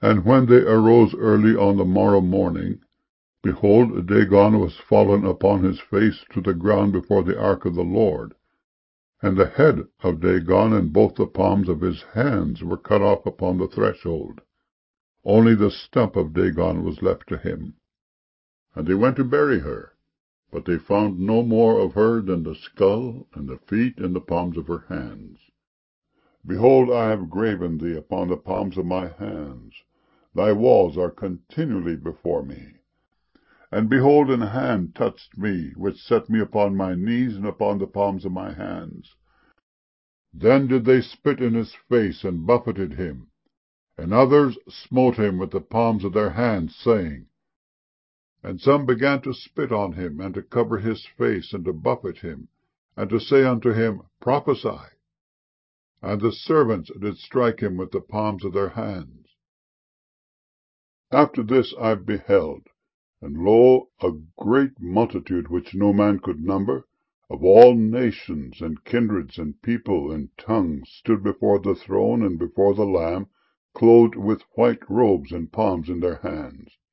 And when they arose early on the morrow morning, behold, Dagon was fallen upon his face to the ground before the ark of the Lord. And the head of Dagon and both the palms of his hands were cut off upon the threshold. Only the stump of Dagon was left to him. And they went to bury her, but they found no more of her than the skull and the feet and the palms of her hands. Behold, I have graven thee upon the palms of my hands. Thy walls are continually before me. And behold, an hand touched me, which set me upon my knees and upon the palms of my hands. Then did they spit in his face, and buffeted him. And others smote him with the palms of their hands, saying, And some began to spit on him, and to cover his face, and to buffet him, and to say unto him, Prophesy. And the servants did strike him with the palms of their hands. After this I beheld, and lo, a great multitude which no man could number, of all nations, and kindreds, and people, and tongues, stood before the throne and before the Lamb, clothed with white robes, and palms in their hands.